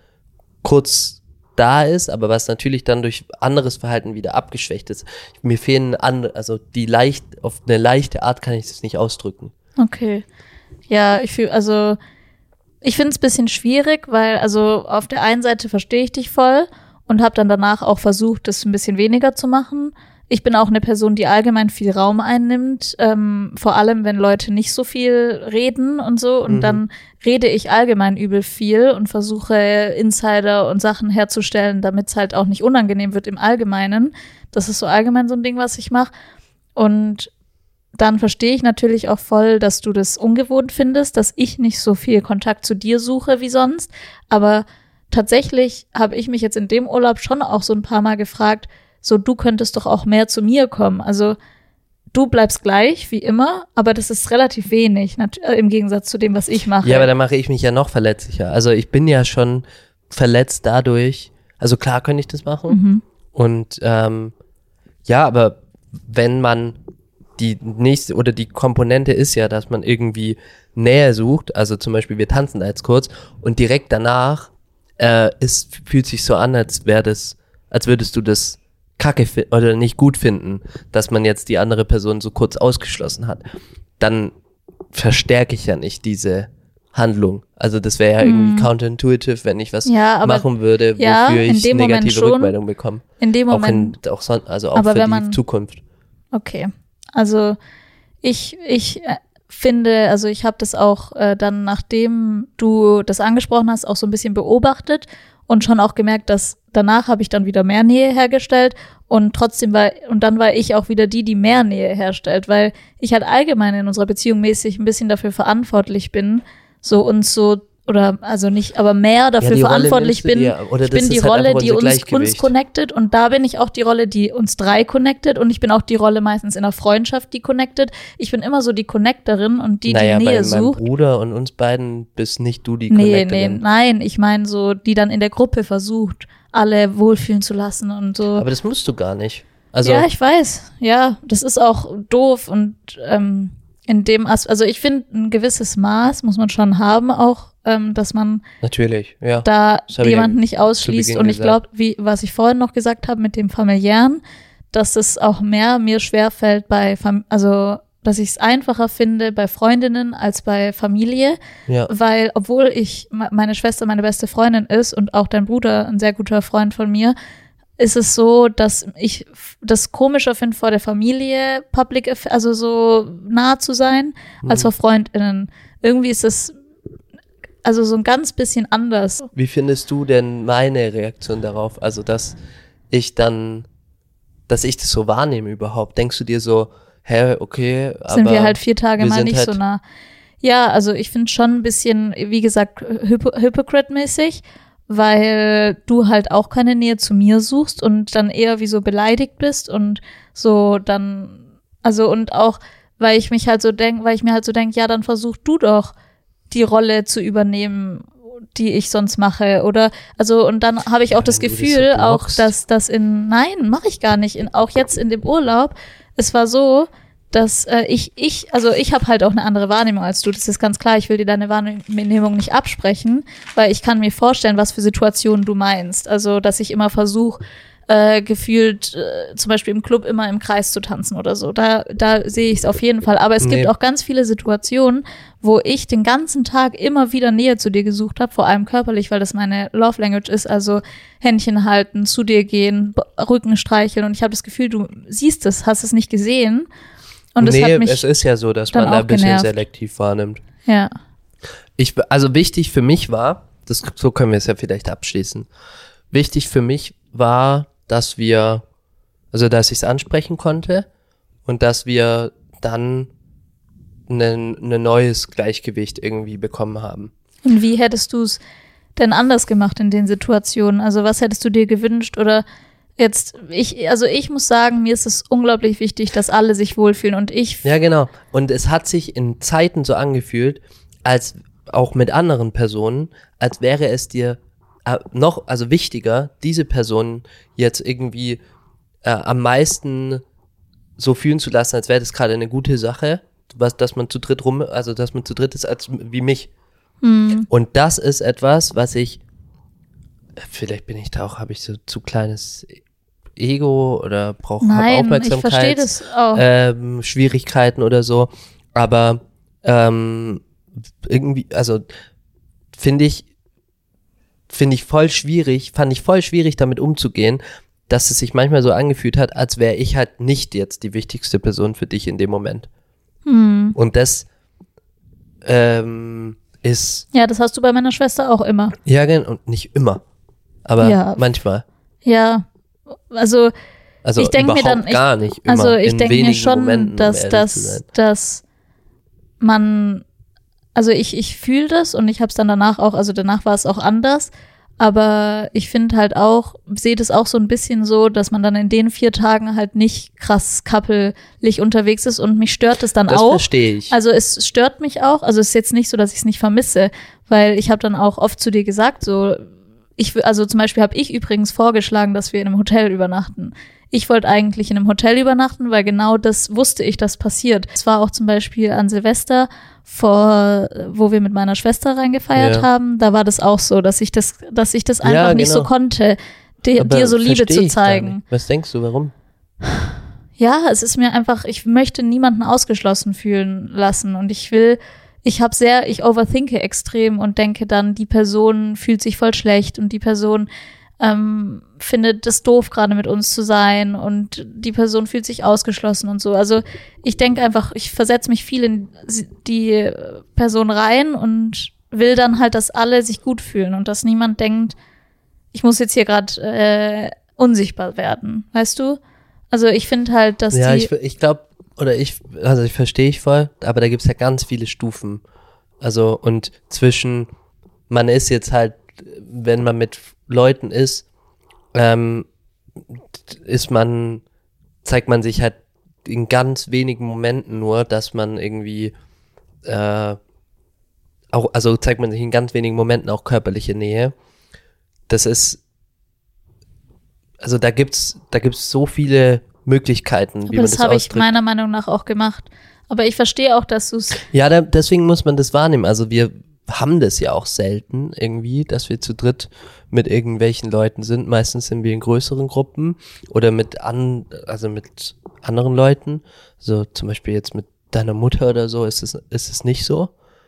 kurz da ist, aber was natürlich dann durch anderes Verhalten wieder abgeschwächt ist. Mir fehlen andere, also die leicht, auf eine leichte Art kann ich das nicht ausdrücken. Okay. Ja, ich fühle, also ich finde es ein bisschen schwierig, weil, also auf der einen Seite verstehe ich dich voll und habe dann danach auch versucht, das ein bisschen weniger zu machen. Ich bin auch eine Person, die allgemein viel Raum einnimmt, ähm, vor allem, wenn Leute nicht so viel reden und so. Und Mhm. dann rede ich allgemein übel viel und versuche Insider und Sachen herzustellen, damit es halt auch nicht unangenehm wird im Allgemeinen. Das ist so allgemein so ein Ding, was ich mache. Und dann verstehe ich natürlich auch voll, dass du das ungewohnt findest, dass ich nicht so viel Kontakt zu dir suche wie sonst. Aber tatsächlich habe ich mich jetzt in dem Urlaub schon auch so ein paar Mal gefragt, so, du könntest doch auch mehr zu mir kommen. Also du bleibst gleich, wie immer, aber das ist relativ wenig, nat- äh, im Gegensatz zu dem, was ich mache. Ja, aber da mache ich mich ja noch verletzlicher. Also ich bin ja schon verletzt dadurch, also klar könnte ich das machen. Mhm. Und ähm, ja, aber wenn man die nächste oder die Komponente ist ja, dass man irgendwie Nähe sucht, also zum Beispiel wir tanzen da jetzt kurz und direkt danach äh, ist, fühlt sich so an, als wäre das, als würdest du das kacke fi- oder nicht gut finden, dass man jetzt die andere Person so kurz ausgeschlossen hat. Dann verstärke ich ja nicht diese Handlung. Also das wäre ja irgendwie Mhm. counterintuitive, wenn ich was Ja, aber- machen würde, ja, wofür in ich dem Moment negative schon. Rückmeldung bekomme. In dem Auch Moment. in, auch son- also auch Aber für wenn die man- Zukunft. Okay, also ich, ich äh, finde, also ich habe das auch äh, dann, nachdem du das angesprochen hast, auch so ein bisschen beobachtet und schon auch gemerkt, dass danach habe ich dann wieder mehr Nähe hergestellt und trotzdem war, und dann war ich auch wieder die, die mehr Nähe herstellt, weil ich halt allgemein in unserer Beziehung mäßig ein bisschen dafür verantwortlich bin, so uns so oder also nicht, aber mehr dafür Ja, die Rolle verantwortlich nimmst du bin. dir, oder Ich das bin die ist halt Rolle, einfach die unser uns, uns Gleichgewicht. connectet und da bin ich auch die Rolle, die uns drei connectet und ich bin auch die Rolle meistens in der Freundschaft, die connectet. Ich bin immer so die Connectorin und die, naja, die Nähe bei meinem sucht. Bruder und uns beiden bist nicht du die Nee, nee, Connectorin. nein, ich meine so, die dann in der Gruppe versucht, alle wohlfühlen zu lassen und so. Aber das musst du gar nicht. Also, Ja, ich weiß. Ja, das ist auch doof und ähm, in dem As- also ich finde, ein gewisses Maß muss man schon haben, auch, ähm, dass man natürlich, ja. da Das hab ich jemanden ja nicht ausschließt. Beginn Und ich gesagt. glaube, wie was ich vorhin noch gesagt habe mit dem Familiären, dass es auch mehr mir schwerfällt bei, Fam- also dass ich es einfacher finde bei Freundinnen als bei Familie, Ja. weil obwohl ich me- meine Schwester meine beste Freundin ist und auch dein Bruder ein sehr guter Freund von mir, ist es so, dass ich f- das komischer finde, vor der Familie Public, Aff- also so nah zu sein, als vor FreundInnen. Irgendwie ist es also so ein ganz bisschen anders. Wie findest du denn meine Reaktion darauf? Also, dass ich dann, dass ich das so wahrnehme überhaupt. Denkst du dir so, hä, okay, aber Sind wir halt vier Tage wir mal sind nicht halt, so nah. Ja, also ich finde schon ein bisschen, wie gesagt, hypo hypocrite-mäßig, weil du halt auch keine Nähe zu mir suchst und dann eher wie so beleidigt bist und so dann, also und auch, weil ich mich halt so denk, weil ich mir halt so denk, ja, dann versuch du doch die Rolle zu übernehmen, die ich sonst mache oder, also und dann habe ich auch Ja, das wenn du das Gefühl, so auch, blockst. dass das in, nein, mache ich gar nicht, in, auch jetzt in dem Urlaub, es war so, dass äh, ich, ich, also ich habe halt auch eine andere Wahrnehmung als du, das ist ganz klar, ich will dir deine Wahrnehmung nicht absprechen, weil ich kann mir vorstellen, was für Situationen du meinst, also dass ich immer versuche, äh, gefühlt äh, zum Beispiel im Club immer im Kreis zu tanzen oder so, da, da sehe ich es auf jeden Fall, aber es Nee. gibt auch ganz viele Situationen, wo ich den ganzen Tag immer wieder Nähe zu dir gesucht habe, vor allem körperlich, weil das meine Love Language ist, also Händchen halten, zu dir gehen, B- Rücken streicheln und ich habe das Gefühl, du siehst es, hast es nicht gesehen und das nee, hat mich, es ist ja so, dass dann man da auch ein bisschen genervt. selektiv wahrnimmt. ja, Ich, also wichtig für mich war, das, so können wir es ja vielleicht abschließen. Wichtig für mich war, dass wir, also dass ich es ansprechen konnte und dass wir dann ein ne neues Gleichgewicht irgendwie bekommen haben. und wie hättest du es denn anders gemacht in den Situationen, also was hättest du dir gewünscht oder jetzt, ich, also ich muss sagen, mir ist es unglaublich wichtig, dass alle sich wohlfühlen und ich, Ja, genau. Und es hat sich in Zeiten so angefühlt, als auch mit anderen Personen, als wäre es dir äh, noch, also wichtiger, diese Person jetzt irgendwie äh, am meisten so fühlen zu lassen, als wäre das gerade eine gute Sache, was, dass man zu dritt rum, also dass man zu dritt ist, als wie mich. hm, Und das ist etwas, was ich, vielleicht bin ich da auch, habe ich so zu kleines Ego oder brauche nein, ich Aufmerksamkeit. verstehe das auch. ähm, Schwierigkeiten oder so, aber ähm, irgendwie, also finde ich, finde ich voll schwierig, fand ich voll schwierig damit umzugehen, dass es sich manchmal so angefühlt hat, als wäre ich halt nicht jetzt die wichtigste Person für dich in dem Moment. Hm. Und das ähm, ist, Ja, das hast du bei meiner Schwester auch immer. ja, gen- und nicht immer, aber Ja. manchmal. Ja, also Also Ich denk mir überhaupt dann, ich- gar nicht immer. Also ich in denke mir wenigen schon, Momenten, um dass, ehrlich zu sein. dass, dass man, also ich, ich fühle das und ich habe es dann danach auch, also danach war es auch anders, aber ich finde halt auch, sehe das auch so ein bisschen so, dass man dann in den vier Tagen halt nicht krass kappelig unterwegs ist und mich stört es dann Das auch. verstehe ich. Also es stört mich auch, also es ist jetzt nicht so, dass ich es nicht vermisse, weil ich habe dann auch oft zu dir gesagt, so, ich, w- also zum Beispiel habe ich übrigens vorgeschlagen, dass wir in einem Hotel übernachten. Ich wollte eigentlich in einem Hotel übernachten, weil genau das wusste ich, dass passiert. Es war auch zum Beispiel an Silvester, vor, wo wir mit meiner Schwester reingefeiert Ja. haben, da war das auch so, dass ich das, dass ich das einfach Ja, nicht so genau. konnte, dir, Aber dir so Liebe verstehe zu ich gar zeigen. nicht. Was denkst du, warum? Ja, es ist mir einfach, ich möchte niemanden ausgeschlossen fühlen lassen und ich will, ich habe sehr, ich overthinke extrem und denke dann, die Person fühlt sich voll schlecht und die Person ähm, findet es doof, gerade mit uns zu sein und die Person fühlt sich ausgeschlossen und so. Also ich denke einfach, ich versetze mich viel in sie- die Person rein und will dann halt, dass alle sich gut fühlen und dass niemand denkt, ich muss jetzt hier gerade äh, unsichtbar werden, weißt du? Also ich finde halt, dass Ja, die ich, ich glaube, oder ich, also ich verstehe ich voll, aber da gibt's ja ganz viele Stufen. Also und zwischen man ist jetzt halt, wenn man mit Leuten ist, ähm, ist man, zeigt man sich halt in ganz wenigen Momenten nur, dass man irgendwie äh, auch, also zeigt man sich in ganz wenigen Momenten auch körperliche Nähe. Das ist, also da gibt's, da gibt's so viele Möglichkeiten, Aber wie man das das habe ich ausdrückt. meiner Meinung nach auch gemacht. Aber ich verstehe auch, dass du es. Ja, da, deswegen muss man das wahrnehmen. Also wir haben das ja auch selten irgendwie, dass wir zu dritt mit irgendwelchen Leuten sind. Meistens sind wir in größeren Gruppen oder mit an, also mit anderen Leuten. So zum Beispiel jetzt mit deiner Mutter oder so ist es, ist es nicht so.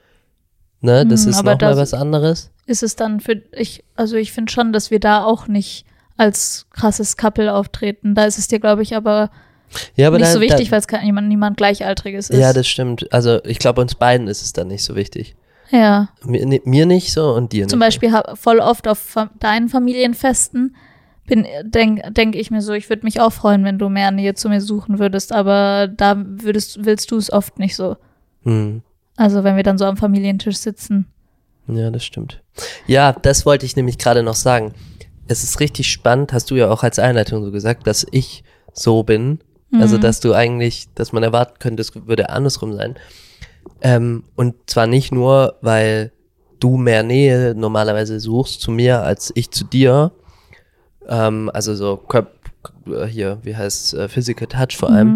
Ne, das Hm, ist aber nochmal da- was anderes. Ist es dann für ich, also ich finde schon, dass wir da auch nicht als krasses Couple auftreten. Da ist es dir, glaube ich, aber, Ja, aber nicht da, so wichtig, da, weil es kein, jemand, niemand Gleichaltriges ist. ja, das stimmt. Also ich glaube, uns beiden ist es dann nicht so wichtig. ja. Mir, ne- mir nicht so und dir Zum nicht. Beispiel hab, voll oft auf fa- deinen Familienfesten bin denk denke ich mir so, ich würde mich auch freuen, wenn du mehr Nähe zu mir suchen würdest, aber da würdest willst du es oft nicht so. Hm. Also wenn wir dann so am Familientisch sitzen. Ja, das stimmt. Ja, das wollte ich nämlich gerade noch sagen. Es ist richtig spannend, hast du ja auch als Einleitung so gesagt, dass ich so bin. Also, Mhm. dass du eigentlich, dass man erwarten könnte, es würde andersrum sein. Ähm, und zwar nicht nur, weil du mehr Nähe normalerweise suchst zu mir als ich zu dir. Ähm, also so Körp hier, wie heißt äh, Physical Touch vor allem. Mhm.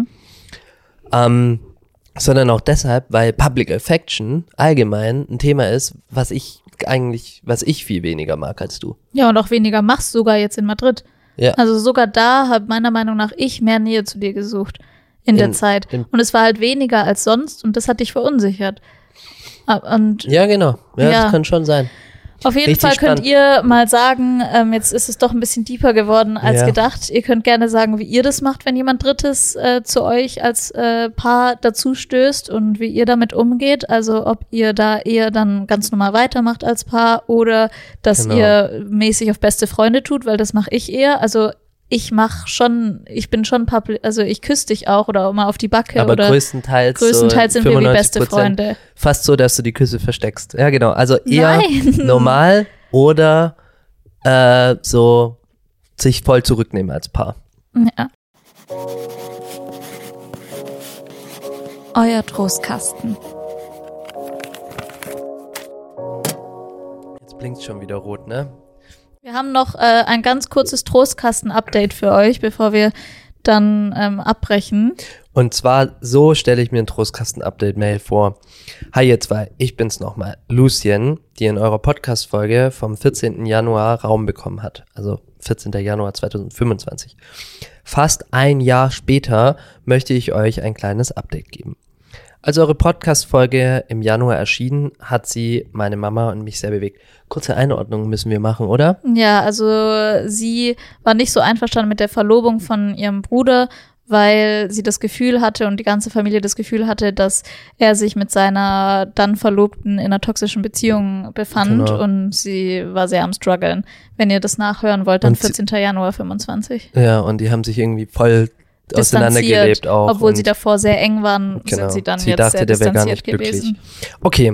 Ähm, sondern auch deshalb, weil Public Affection allgemein ein Thema ist, was ich eigentlich, was ich viel weniger mag als du. Ja, und auch weniger machst sogar jetzt in Madrid. Ja. Also sogar da habe meiner Meinung nach ich mehr Nähe zu dir gesucht in, der In- Zeit. in- Und es war halt weniger als sonst und das hat dich verunsichert. Ah, Und Ja, genau. Ja, Ja. das kann schon sein. auf jeden Richtig Fall könnt spannend. ihr mal sagen, ähm, jetzt ist es doch ein bisschen deeper geworden als Ja. gedacht. Ihr könnt gerne sagen, wie ihr das macht, wenn jemand Drittes äh, zu euch als äh, Paar dazu stößt und wie ihr damit umgeht. Also ob ihr da eher dann ganz normal weitermacht als Paar oder dass Genau. ihr mäßig auf beste Freunde tut, weil das mache ich eher. Also ich mache schon, ich bin schon public, also ich küsse dich auch oder auch mal auf die Backe Aber oder größtenteils, größtenteils so sind wir wie fünfundneunzig beste Prozent Freunde. Fast so, dass du die Küsse versteckst. Ja, genau. Also eher Nein. normal oder äh, so sich voll zurücknehmen als Paar. Ja. Euer Trostkasten. Jetzt blinkt schon wieder rot, ne? Wir haben noch äh, ein ganz kurzes Trostkasten-Update für euch, bevor wir dann ähm, abbrechen. Und zwar, so stelle ich mir ein Trostkasten-Update-Mail vor. Hi ihr zwei, ich bin's nochmal, Lucien, die in eurer Podcast-Folge vom vierzehnten Januar Raum bekommen hat. Also vierzehnten Januar zweitausendfünfundzwanzig. Fast ein Jahr später möchte ich euch ein kleines Update geben. Als eure Podcast-Folge im Januar erschien, hat sie meine Mama und mich sehr bewegt. Kurze Einordnung müssen wir machen, oder? Ja, also sie war nicht so einverstanden mit der Verlobung von ihrem Bruder, weil sie das Gefühl hatte und die ganze Familie das Gefühl hatte, dass er sich mit seiner dann Verlobten in einer toxischen Beziehung befand Genau. und sie war sehr am struggeln. Wenn ihr das nachhören wollt, dann Und sie- vierzehnten Januar fünfundzwanzig. Ja, und die haben sich irgendwie voll Distanziert, auseinandergelebt auch. obwohl und sie davor sehr eng waren, Genau. sind sie dann Sie jetzt dachte, sehr der wäre gar distanziert nicht glücklich. gewesen. Okay,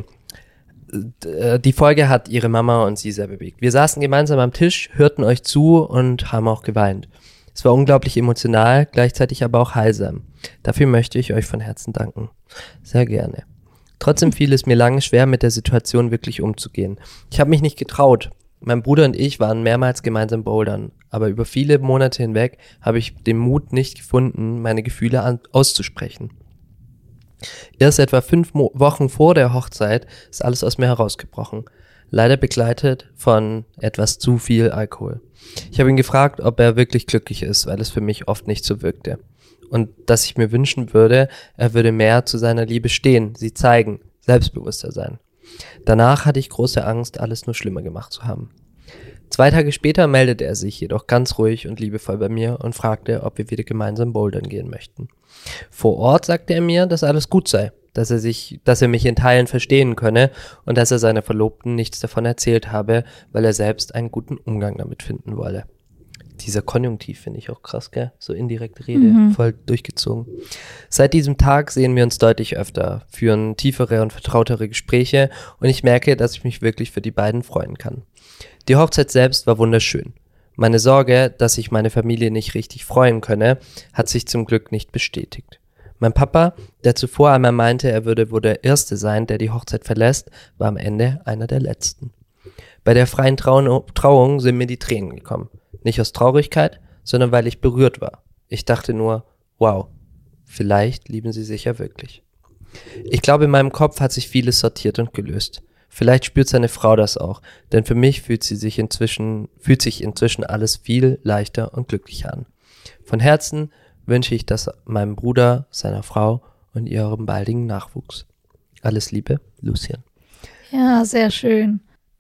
D- die Folge hat ihre Mama und sie sehr bewegt. Wir saßen gemeinsam am Tisch, hörten euch zu und haben auch geweint. Es war unglaublich emotional, gleichzeitig aber auch heilsam. Dafür möchte ich euch von Herzen danken. Sehr gerne. Trotzdem fiel es mir lange schwer, mit der Situation wirklich umzugehen. Ich habe mich nicht getraut. Mein Bruder und ich waren mehrmals gemeinsam bouldern, aber über viele Monate hinweg habe ich den Mut nicht gefunden, meine Gefühle an- auszusprechen. Erst etwa fünf Mo- Wochen vor der Hochzeit ist alles aus mir herausgebrochen. Leider begleitet von etwas zu viel Alkohol. Ich habe ihn gefragt, ob er wirklich glücklich ist, weil es für mich oft nicht so wirkte. Und dass ich mir wünschen würde, er würde mehr zu seiner Liebe stehen, sie zeigen, selbstbewusster sein. Danach hatte ich große Angst, alles nur schlimmer gemacht zu haben. Zwei Tage später meldete er sich jedoch ganz ruhig und liebevoll bei mir und fragte, ob wir wieder gemeinsam bouldern gehen möchten. Vor Ort sagte er mir, dass alles gut sei, dass er sich, dass er mich in Teilen verstehen könne und dass er seiner Verlobten nichts davon erzählt habe, weil er selbst einen guten Umgang damit finden wolle. Dieser Konjunktiv finde ich auch krass, gell? So indirekte Rede, Mhm. voll durchgezogen. Seit diesem Tag sehen wir uns deutlich öfter, führen tiefere und vertrautere Gespräche und ich merke, dass ich mich wirklich für die beiden freuen kann. Die Hochzeit selbst war wunderschön. Meine Sorge, dass ich meine Familie nicht richtig freuen könne, hat sich zum Glück nicht bestätigt. Mein Papa, der zuvor einmal meinte, er würde wohl der Erste sein, der die Hochzeit verlässt, war am Ende einer der Letzten. Bei der freien Trau- Trauung sind mir die Tränen gekommen. Nicht aus Traurigkeit, sondern weil ich berührt war. Ich dachte nur, wow, vielleicht lieben sie sich ja wirklich. Ich glaube, in meinem Kopf hat sich vieles sortiert und gelöst. Vielleicht spürt seine Frau das auch, denn für mich fühlt sie sich inzwischen, fühlt sich inzwischen alles viel leichter und glücklicher an. Von Herzen wünsche ich das meinem Bruder, seiner Frau und ihrem baldigen Nachwuchs. Alles Liebe, Lucien. Ja, sehr schön.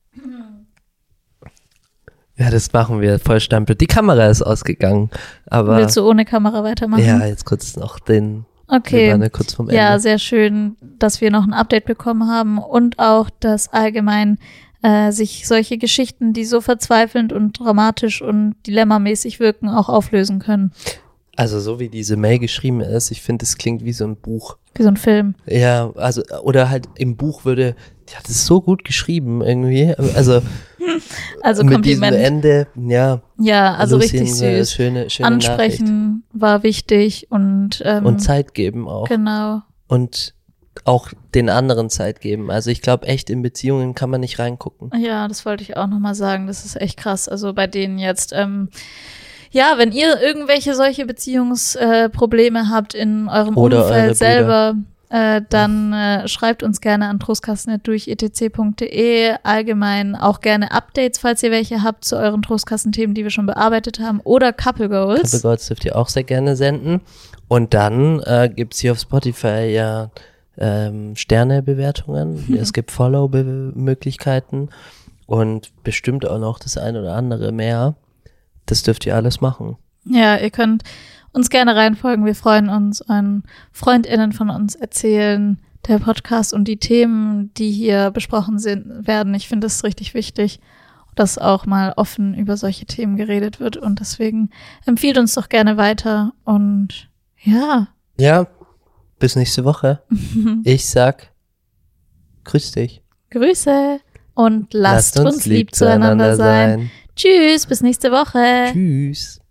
Ja, das machen wir, Vollstempel. Die Kamera ist ausgegangen, aber Willst du ohne Kamera weitermachen? ja, jetzt kurz noch den, wir Okay. waren ja kurz vom Ende. Ja, sehr schön, dass wir noch ein Update bekommen haben und auch, dass allgemein äh, sich solche Geschichten, die so verzweifelnd und dramatisch und dilemmamäßig wirken, auch auflösen können. Also so wie diese Mail geschrieben ist, ich finde, es klingt wie so ein Buch. Wie so ein Film. Ja, also, oder halt im Buch würde, die hat es so gut geschrieben irgendwie, also, Also mit diesem Kompliment. Ende, ja. Ja, also Lucien, richtig äh, süß. Schöne, schöne Ansprechen war wichtig und, ähm, Nachricht. Und Zeit geben auch. genau. Und auch den anderen Zeit geben. Also ich glaube echt, in Beziehungen kann man nicht reingucken. Ja, das wollte ich auch nochmal sagen. Das ist echt krass. Also bei denen jetzt, ähm, ja, wenn ihr irgendwelche solche Beziehungsprobleme äh, Probleme habt in eurem Oder eure Umfeld Brüder. selber, äh, dann äh, schreibt uns gerne an trostkasten durch e t c punkt d e. Allgemein auch gerne Updates, falls ihr welche habt zu euren Trostkassenthemen, die wir schon bearbeitet haben. Oder Couple Goals. Couple Goals dürft ihr auch sehr gerne senden. Und dann äh, gibt es hier auf Spotify ja ähm, Sternebewertungen. Es gibt Follow-Möglichkeiten und bestimmt auch noch das ein oder andere mehr. Das dürft ihr alles machen. Ja, ihr könnt uns gerne reinfolgen. Wir freuen uns, euren FreundInnen von uns erzählen, der Podcast und die Themen, die hier besprochen sind, werden. Ich finde es richtig wichtig, dass auch mal offen über solche Themen geredet wird. Und deswegen empfiehlt uns doch gerne weiter. Und ja. Ja, bis nächste Woche. Ich sag, grüß dich. Grüße und lasst, uns lieb zueinander sein. Tschüss, bis nächste Woche. Tschüss.